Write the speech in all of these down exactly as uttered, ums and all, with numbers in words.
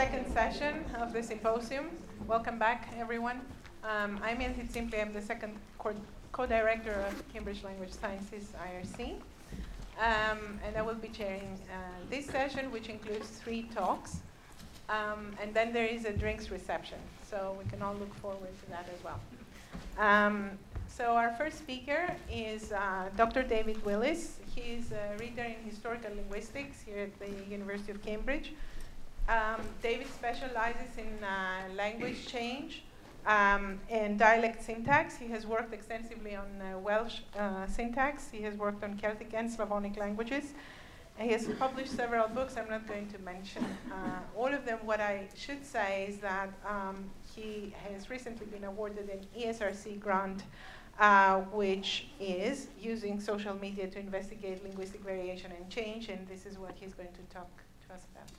second session of the symposium. Welcome back, everyone. Um, I'm Yanthi Tsimple. I'm the second co- co-director of Cambridge Language Sciences I R C. Um, and I will be chairing uh, this session, which includes three talks. Um, and then there is a drinks reception, so we can all look forward to that as well. Um, so our first speaker is uh, Doctor David Willis. He's a reader in historical linguistics here at the University of Cambridge. Um, David specializes in uh, language change um, and dialect syntax. He has worked extensively on uh, Welsh uh, syntax. He has worked on Celtic and Slavonic languages. And he has published several books. I'm not going to mention uh, all of them. What I should say is that um, he has recently been awarded an E S R C grant, uh, which is using social media to investigate linguistic variation and change. And this is what he's going to talk to us about.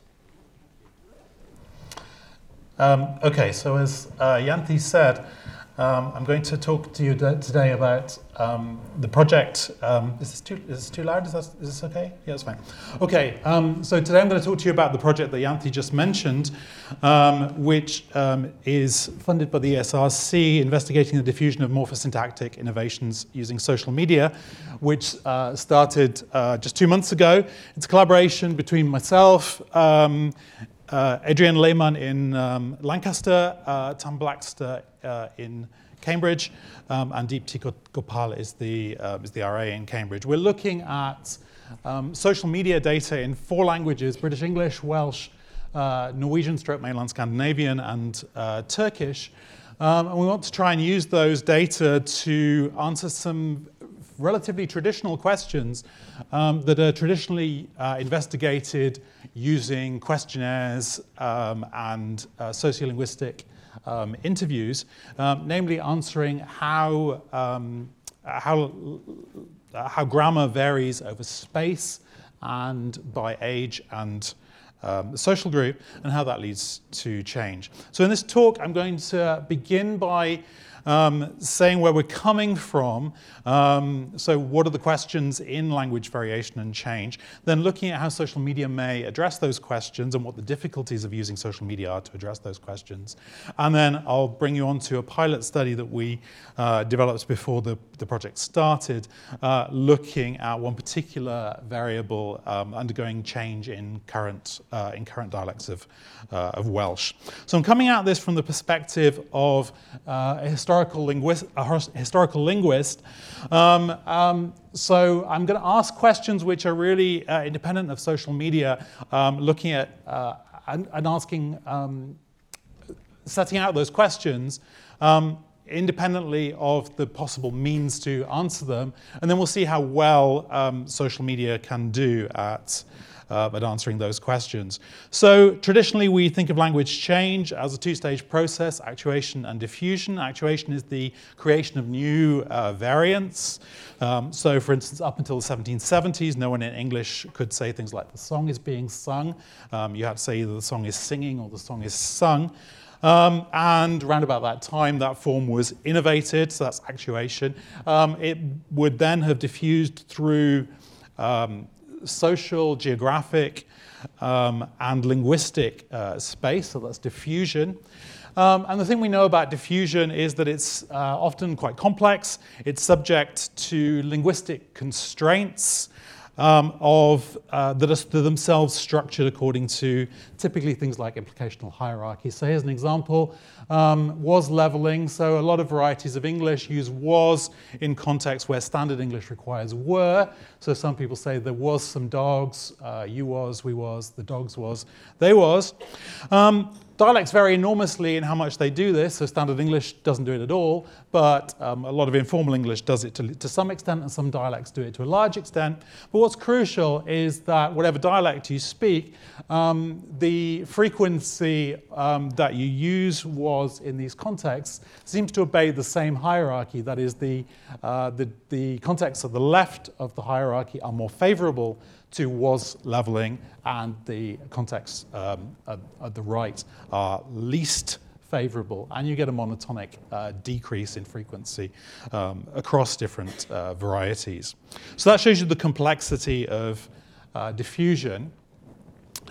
Um, okay, so as uh, Yanthi said, um, I'm going to talk to you d- today about um, the project. Um, is this too is this too loud? Is, that, is this okay? Yeah, it's fine. Okay, um, so today I'm going to talk to you about the project that Yanthi just mentioned, um, which um, is funded by the E S R C, investigating the diffusion of morphosyntactic innovations using social media, which uh, started uh, just two months ago. It's a collaboration between myself, um, Uh, Adrienne Lehmann in um, Lancaster, uh, Tom Blackster uh, in Cambridge, um, and Deepti Gopal is the, uh, is the R A in Cambridge. We're looking at um, social media data in four languages: British English, Welsh, uh, Norwegian stroke mainland Scandinavian, and uh, Turkish. Um, and we want to try and use those data to answer some relatively traditional questions um, that are traditionally uh, investigated using questionnaires um, and uh, sociolinguistic um, interviews, um, namely answering how um, how uh, how grammar varies over space and by age and um, social group, and how that leads to change. So in this talk, I'm going to begin by Um, saying where we're coming from, um, so what are the questions in language variation and change, then looking at how social media may address those questions and what the difficulties of using social media are to address those questions. And then I'll bring you on to a pilot study that we uh, developed before the, the project started, uh, looking at one particular variable um, undergoing change in current, uh, in current dialects of, uh, of Welsh. So I'm coming at this from the perspective of uh, a historical Historical linguist, a historical linguist. Um, um, so I'm going to ask questions which are really uh, independent of social media, um, looking at uh, and, and asking, um, setting out those questions um, independently of the possible means to answer them, and then we'll see how well um, social media can do at Uh, at answering those questions. So traditionally we think of language change as a two-stage process: actuation and diffusion. Actuation is the creation of new uh, variants. Um, so for instance, up until the seventeen seventies, no one in English could say things like the song is being sung. Um, you had to say either the song is singing or the song is sung. Um, and around about that time, that form was innovated, so that's actuation. Um, it would then have diffused through um, social, geographic, um, and linguistic uh, space, so that's diffusion. Um, and the thing we know about diffusion is that it's uh, often quite complex. It's subject to linguistic constraints um, of uh, that are themselves structured according to typically things like implicational hierarchy. So here's an example. Um, was leveling, so a lot of varieties of English use was in contexts where standard English requires were. So some people say there was some dogs, uh, you was, we was, the dogs was, they was. Um, Dialects vary enormously in how much they do this, so standard English doesn't do it at all, but um, a lot of informal English does it to, to some extent, and some dialects do it to a large extent. But what's crucial is that whatever dialect you speak, um, the frequency um, that you use was in these contexts seems to obey the same hierarchy. That is, the, uh, the, the contexts at the left of the hierarchy are more favorable to was leveling, and the contexts um, at, at the right are least favorable, and you get a monotonic uh, decrease in frequency um, across different uh, varieties. So that shows you the complexity of uh, diffusion.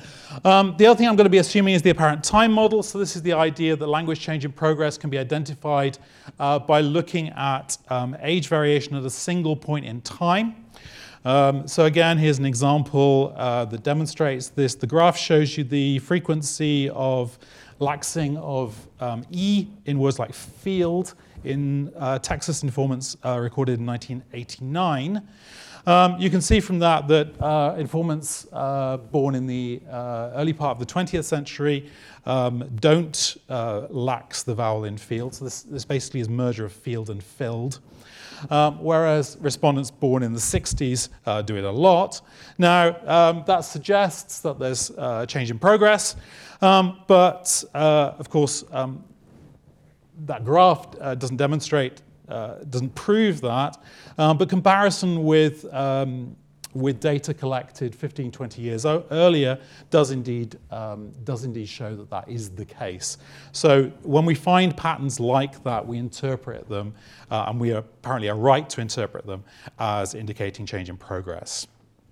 Um, the other thing I'm going to be assuming is the apparent time model. So this is the idea that language change in progress can be identified uh, by looking at um, age variation at a single point in time. Um, so again, here's an example uh, that demonstrates this. The graph shows you the frequency of laxing of um, E in words like field in uh, Texas informants uh, recorded in nineteen eighty-nine. Um, you can see from that that uh, informants uh, born in the uh, early part of the twentieth century um, don't uh, lax the vowel in field. So this, this basically is merger of field and filled. Um, whereas respondents born in the sixties uh, do it a lot. Now, um, that suggests that there's uh, a change in progress, um, but uh, of course, um, that graph uh, doesn't demonstrate, uh, doesn't prove that, um, but comparison with, um, with data collected fifteen, twenty years earlier does indeed, um, does indeed show that that is the case. So when we find patterns like that, we interpret them, uh, and we are apparently are right to interpret them as indicating change in progress.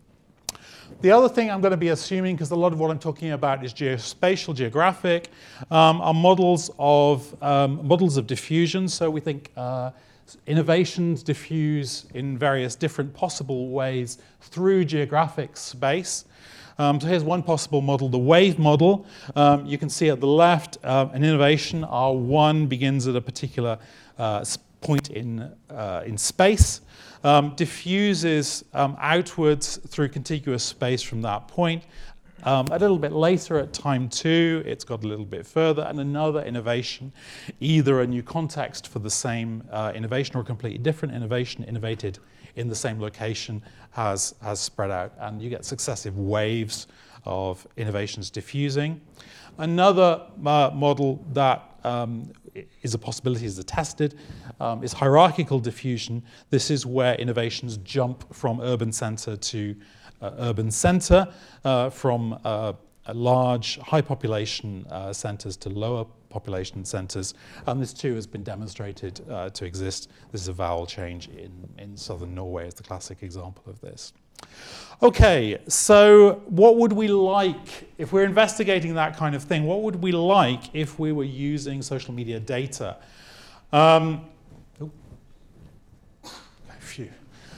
The other thing I'm going to be assuming, because a lot of what I'm talking about is geospatial, geographic, um, are models of, um, models of diffusion. So we think uh, innovations diffuse in various different possible ways through geographic space. Um, so here's one possible model, the wave model. Um, you can see at the left, uh, an innovation, R one, begins at a particular uh, point in, uh, in space. Um, diffuses um, outwards through contiguous space from that point. Um, a little bit later at time two, it's got a little bit further, and another innovation, either a new context for the same uh, innovation or a completely different innovation innovated in the same location has, has spread out, and you get successive waves of innovations diffusing. Another uh, model that um, is a possibility, is attested, um, is hierarchical diffusion. This is where innovations jump from urban center to uh, urban center, uh, from uh, large, high population uh, centers to lower population centers. And this too has been demonstrated uh, to exist. This is a vowel change in, in southern Norway as the classic example of this. Okay, so what would we like, if we're investigating that kind of thing, what would we like if we were using social media data? Um, oh, phew.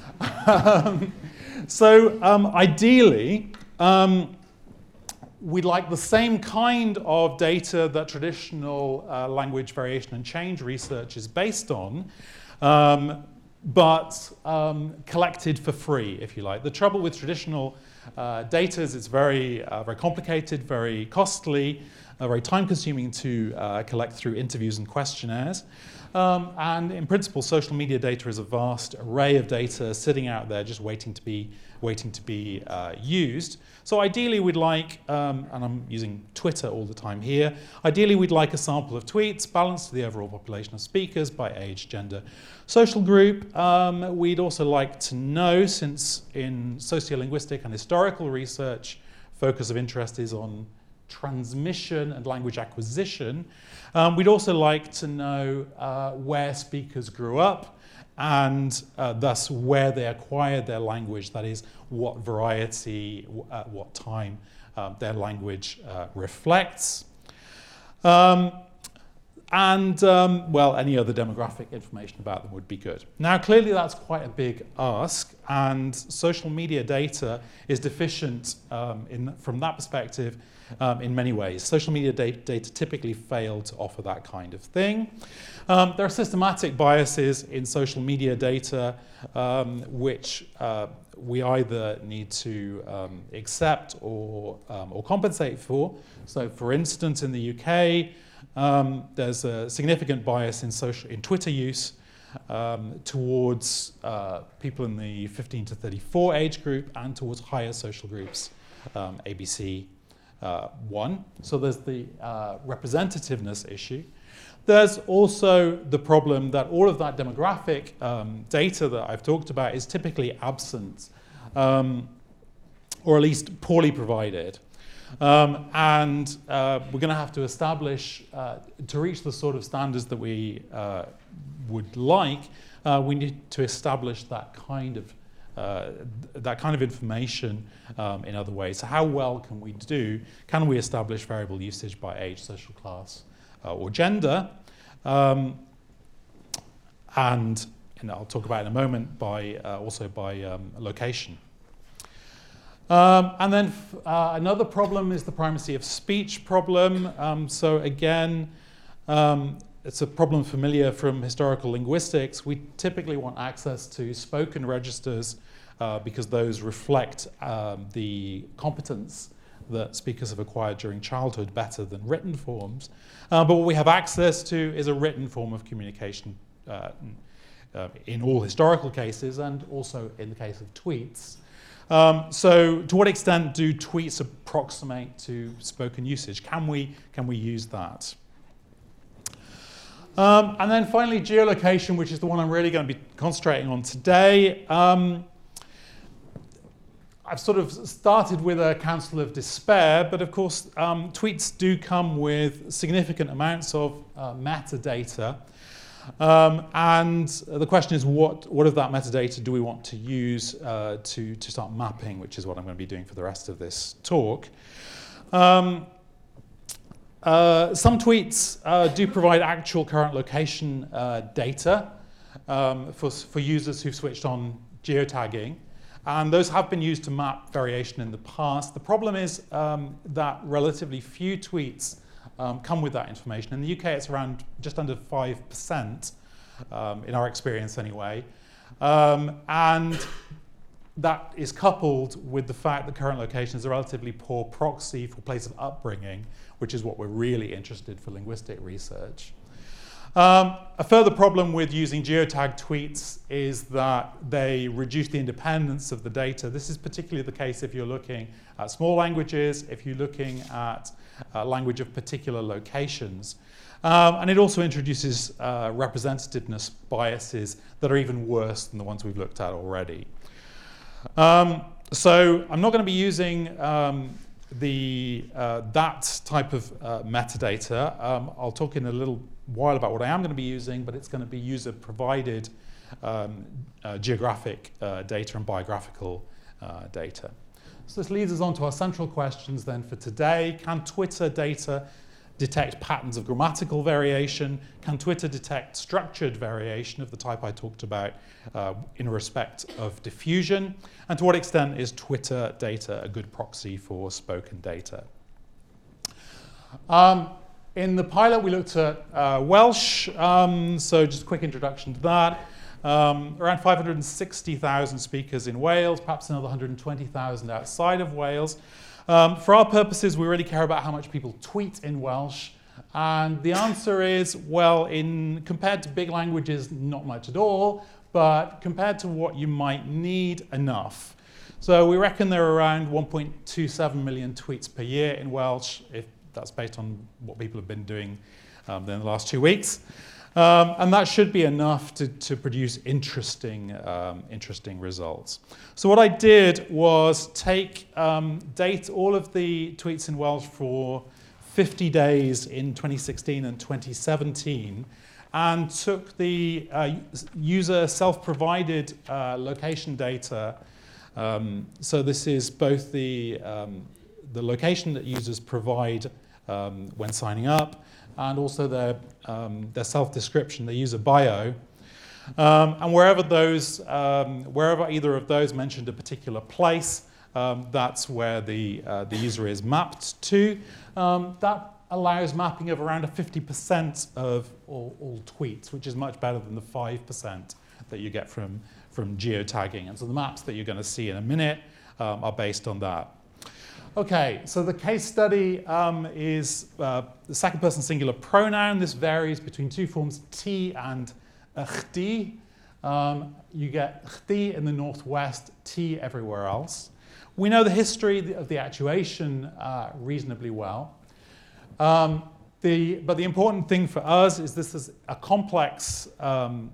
um, so um, ideally, um, we'd like the same kind of data that traditional uh, language variation and change research is based on, um, but um, collected for free, if you like. The trouble with traditional uh, data is it's very, uh, very complicated, very costly, uh, very time-consuming to uh, collect through interviews and questionnaires. Um, and in principle, social media data is a vast array of data sitting out there just waiting to be, waiting to be uh, used. So ideally we'd like, um, and I'm using Twitter all the time here, ideally we'd like a sample of tweets balanced to the overall population of speakers by age, gender, social group. Um, we'd also like to know, since in sociolinguistic and historical research, focus of interest is on transmission and language acquisition, um, we'd also like to know uh, where speakers grew up and uh, thus where they acquired their language, that is, what variety, at what time uh, their language uh, reflects. Um, and, um, well, any other demographic information about them would be good. Now, clearly that's quite a big ask, and social media data is deficient um, in, from that perspective um, in many ways. Social media data, data typically fail to offer that kind of thing. Um, there are systematic biases in social media data um, which uh, we either need to um, accept or, um, or compensate for. So, for instance, in the U K, um, there's a significant bias in, social, in Twitter use um, towards uh, people in the fifteen to thirty-four age group and towards higher social groups, um, A B C uh, one. So there's the uh, representativeness issue. There's also the problem that all of that demographic um, data that I've talked about is typically absent, um, or at least poorly provided. Um, and uh, we're going to have to establish, uh, to reach the sort of standards that we uh, would like, uh, we need to establish that kind of uh, that kind of information um, in other ways. So how well can we do? Can we establish variable usage by age, social class, uh, or gender? Um, and, and I'll talk about in a moment by uh, also by um, location. Um, and then uh, another problem is the primacy of speech problem. Um, so again, um, it's a problem familiar from historical linguistics. We typically want access to spoken registers uh, because those reflect um, the competence that speakers have acquired during childhood better than written forms. Uh, but what we have access to is a written form of communication uh, uh, in all historical cases and also in the case of tweets. Um, so to what extent do tweets approximate to spoken usage? Can we, can we use that? Um, and then finally, geolocation, which is the one I'm really going to be concentrating on today. Um, I've sort of started with a counsel of despair, but of course, um, tweets do come with significant amounts of uh, metadata. Um, and the question is, what, what of that metadata do we want to use uh, to, to start mapping, which is what I'm going to be doing for the rest of this talk. Um, uh, some tweets uh, do provide actual current location uh, data um, for, for users who've switched on geotagging. And those have been used to map variation in the past. The problem is um, that relatively few tweets Um, come with that information. In the U K, it's around just under five percent, um, in our experience anyway. Um, and that is coupled with the fact that current location is a relatively poor proxy for place of upbringing, which is what we're really interested for linguistic research. Um, a further problem with using geotag tweets is that they reduce the independence of the data. This is particularly the case if you're looking at small languages, if you're looking at uh, language of particular locations. Um, and it also introduces uh, representativeness biases that are even worse than the ones we've looked at already. Um, so I'm not going to be using um, the, uh, that type of uh, metadata. Um, I'll talk in a little while about what I am going to be using, but it's going to be user-provided um, uh, geographic uh, data and biographical uh, data. So this leads us on to our central questions then for today. Can Twitter data detect patterns of grammatical variation? Can Twitter detect structured variation of the type I talked about uh, in respect of diffusion? And to what extent is Twitter data a good proxy for spoken data? Um, In the pilot, we looked at uh, Welsh, um, so just a quick introduction to that. Um, around five hundred sixty thousand speakers in Wales, perhaps another one hundred twenty thousand outside of Wales. Um, for our purposes, we really care about how much people tweet in Welsh. And the answer is, well, in compared to big languages, not much at all, but compared to what you might need, enough. So we reckon there are around one point two seven million tweets per year in Welsh, if that's based on what people have been doing um, in the last two weeks. Um, and that should be enough to, to produce interesting, um, interesting results. So what I did was take um, date all of the tweets in Welsh for fifty days in twenty sixteen and twenty seventeen and took the uh, user self-provided uh, location data. Um, so this is both the um, the location that users provide um, when signing up, and also their, um, their self-description, their user bio. Um, and wherever those, um, wherever either of those mentioned a particular place, um, that's where the, uh, the user is mapped to. Um, that allows mapping of around fifty percent of all, all tweets, which is much better than the five percent that you get from, from geotagging. And so the maps that you're going to see in a minute um, are based on that. Okay, so the case study um, is uh, the second person singular pronoun. This varies between two forms, t and chdi. Um, you get chdi in the northwest, t everywhere else. We know the history of the actuation uh, reasonably well. Um, the, but the important thing for us is this is a complex, um,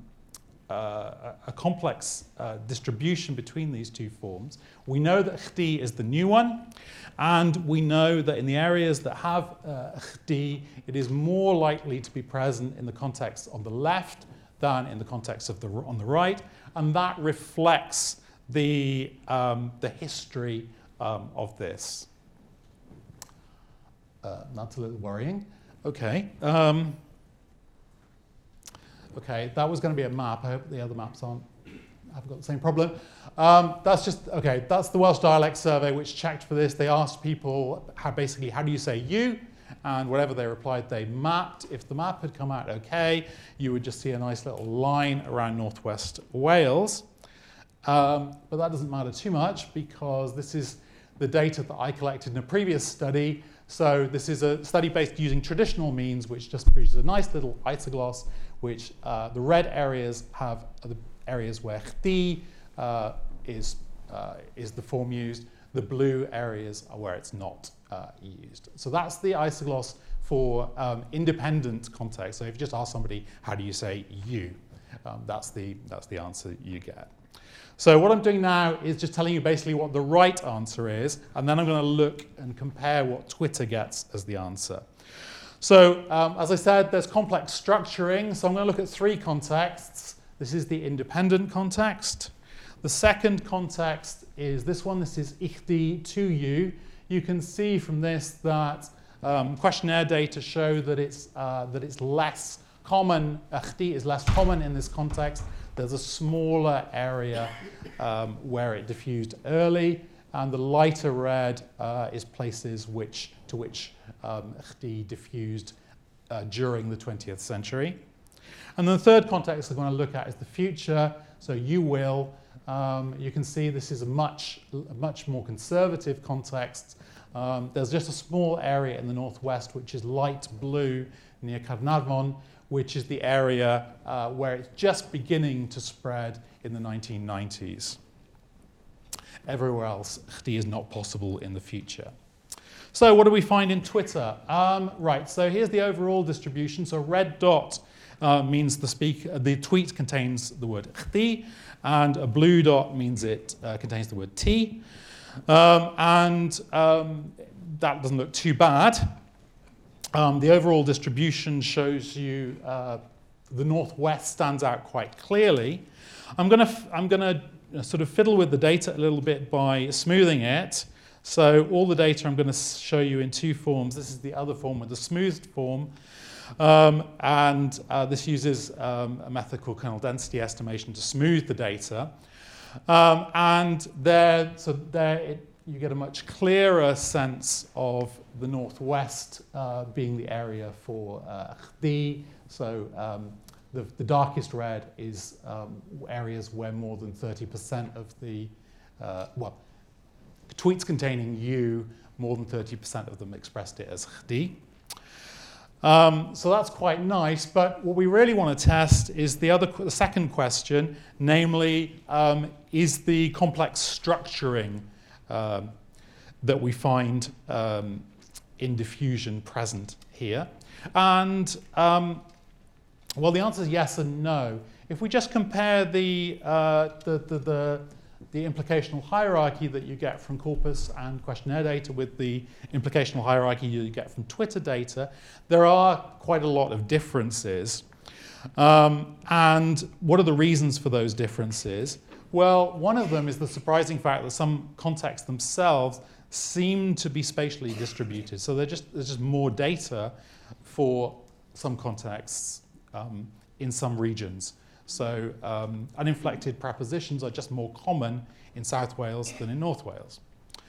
uh, a complex uh, distribution between these two forms. We know that chdi is the new one. And we know that in the areas that have uh, chdi, it is more likely to be present in the context on the left than in the context of the, on the right. And that reflects the, um, the history um, of this. Uh, that's a little worrying. Okay. Um, okay, that was going to be a map. I hope the other maps aren't. I've got the same problem. Um, that's just, okay, that's the Welsh Dialect Survey which checked for this. They asked people how basically, how do you say you? And whatever they replied, they mapped. If the map had come out okay, you would just see a nice little line around northwest Wales. Um, but that doesn't matter too much because this is the data that I collected in a previous study. So this is a study based using traditional means, which just produces a nice little isogloss, which uh, the red areas have the areas where chdi uh, is, uh, is the form used. The blue areas are where it's not uh, used. So that's the isogloss for um, independent context. So if you just ask somebody, how do you say you? Um, that's, the, that's the answer you get. So what I'm doing now is just telling you basically what the right answer is, and then I'm going to look and compare what Twitter gets as the answer. So um, as I said, there's complex structuring. So I'm going to look at three contexts. This is the independent context. The second context is this one. This is chdi to you. You can see from this that um, questionnaire data show that it's, uh, that it's less common. Chdi is less common in this context. There's a smaller area um, where it diffused early, and the lighter red uh, is places which, to which um, chdi diffused uh, during the twentieth century. And the third context I'm going to look at is the future, so you will. Um, you can see this is a much, a much more conservative context. Um, there's just a small area in the northwest which is light blue near Caernarfon, which is the area uh, where it's just beginning to spread in the nineteen nineties. Everywhere else, chdi is not possible in the future. So what do we find in Twitter? Um, right, so here's the overall distribution. So red dot uh, means the, speak, uh, the tweet contains the word chdi, and a blue dot means it uh, contains the word ti. Um, and um, that doesn't look too bad. Um, the overall distribution shows you uh, the northwest stands out quite clearly. I'm going to I'm going to sort of fiddle with the data a little bit by smoothing it. So all the data I'm going to show you in two forms. This is the other form with the smoothed form. Um, and uh, this uses um, a method called kernel density estimation to smooth the data. Um, and there, so there it, you get a much clearer sense of the northwest uh, being the area for uh, chdi. So um, the, the darkest red is um, areas where more than thirty percent of the, uh, well, tweets containing you, more than thirty percent of them expressed it as chdi. Um, so that's quite nice, but what we really want to test is the other, the second question, namely, um, is the complex structuring um, that we find um, in diffusion present here? And um, well, the answer is yes and no. If we just compare the, uh, the, the, the, the implicational hierarchy that you get from corpus and questionnaire data with the implicational hierarchy you get from Twitter data, there are quite a lot of differences. Um, and what are the reasons for those differences? Well, one of them is the surprising fact that some contexts themselves seem to be spatially distributed. So just, there's just more data for some contexts um, in some regions. So um, uninflected prepositions are just more common in South Wales than in North Wales.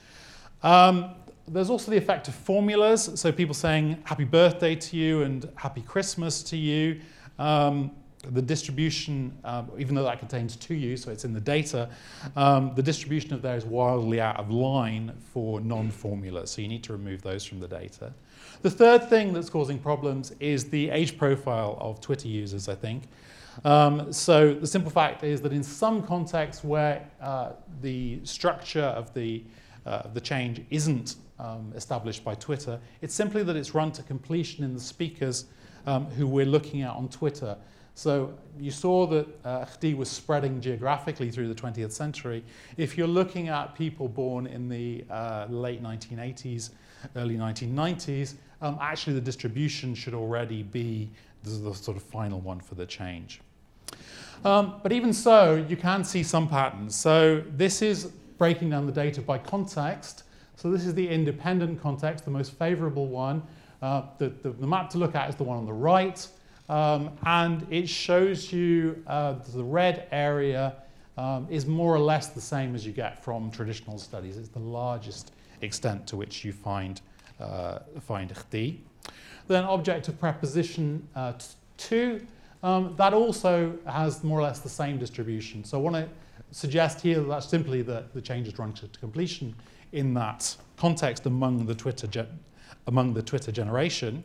Um, there's also the effect of formulas. So people saying happy birthday to you and happy Christmas to you. Um, the distribution, um, even though that contains to you, so it's in the data, um, the distribution of there is wildly out of line for non-formulas. So you need to remove those from the data. The third thing that's causing problems is the age profile of Twitter users, I think. Um, so the simple fact is that in some contexts where uh, the structure of the, uh, the change isn't um, established by Twitter, it's simply that it's run to completion in the speakers um, who we're looking at on Twitter. So you saw that uh, chdi was spreading geographically through the twentieth century. If you're looking at people born in the uh, late nineteen eighties, early nineteen nineties, um, actually the distribution should already be the, the sort of final one for the change. Um, but even so, you can see some patterns. So this is breaking down the data by context. So this is the independent context, the most favorable one. Uh, the, the, the map to look at is the one on the right. Um, and it shows you uh, the red area um, is more or less the same as you get from traditional studies. It's the largest extent to which you find, uh, find khti. Then object of preposition uh, two. Um, that also has more or less the same distribution. So I want to suggest here that that's simply the, the change is run to completion in that context among the Twitter, ge among the Twitter generation.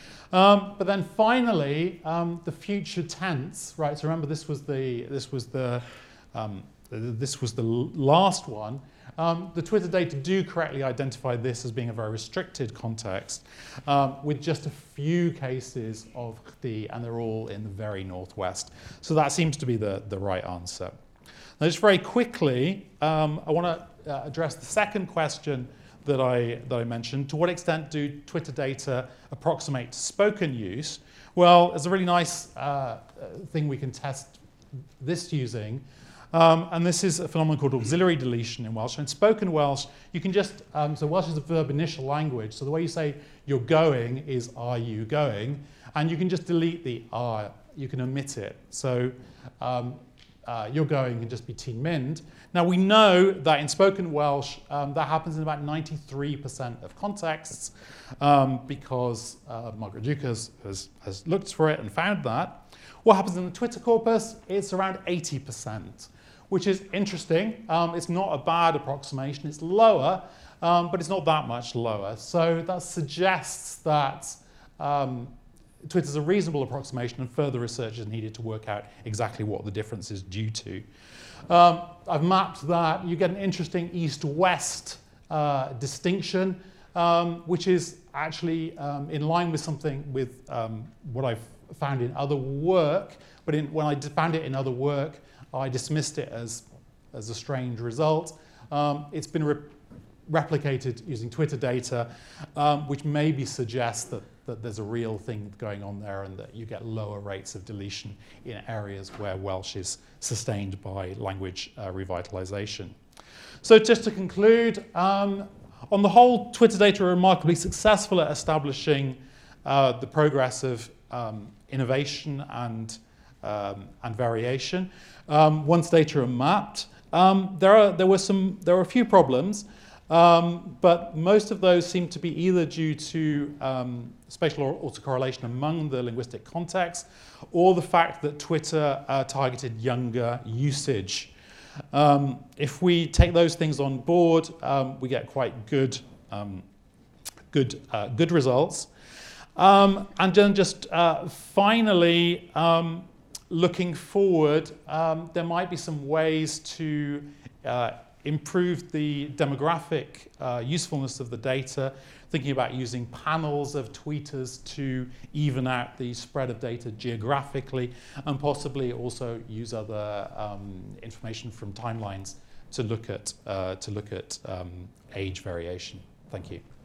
Um, but then finally, um, the future tense, right? So remember, this was the this was the um, this was the last one. Um, the Twitter data do correctly identify this as being a very restricted context um, with just a few cases of khti, and they're all in the very northwest. So that seems to be the, the right answer. Now, just very quickly, um, I want to uh, address the second question that I, that I mentioned. To what extent do Twitter data approximate spoken use? Well, there's a really nice uh, thing we can test this using. Um, and this is a phenomenon called auxiliary deletion in Welsh. And in spoken Welsh, you can just, um, so Welsh is a verb initial language. So the way you say you're going is are you going? And you can just delete the are, you can omit it. So um, uh, you're going can just be ti'n mynd. Now we know that in spoken Welsh, um, that happens in about ninety-three percent of contexts um, because uh, Margaret Dukas has, has looked for it and found that. What happens in the Twitter corpus? It's around eighty percent. Which is interesting. Um, it's not a bad approximation. It's lower, um, but it's not that much lower. So that suggests that um, Twitter's a reasonable approximation, and further research is needed to work out exactly what the difference is due to. Um, I've mapped that. You get an interesting east-west uh, distinction, um, which is actually um, in line with something with um, what I've found in other work. But in, when I found it in other work, I dismissed it as, as a strange result. Um, it's been re replicated using Twitter data, um, which maybe suggests that, that there's a real thing going on there and that you get lower rates of deletion in areas where Welsh is sustained by language uh, revitalization. So just to conclude, um, on the whole, Twitter data are remarkably successful at establishing uh, the progress of um, innovation and Um, and variation. Um, once data are mapped, um, there are there were some there are a few problems, um, but most of those seem to be either due to um, spatial autocorrelation among the linguistic contexts, or the fact that Twitter uh, targeted younger usage. Um, if we take those things on board, um, we get quite good um, good uh, good results. Um, and then just uh, finally. Um, Looking forward, um, there might be some ways to uh, improve the demographic uh, usefulness of the data, thinking about using panels of tweeters to even out the spread of data geographically, and possibly also use other um, information from timelines to look at, uh, to look at um, age variation. Thank you.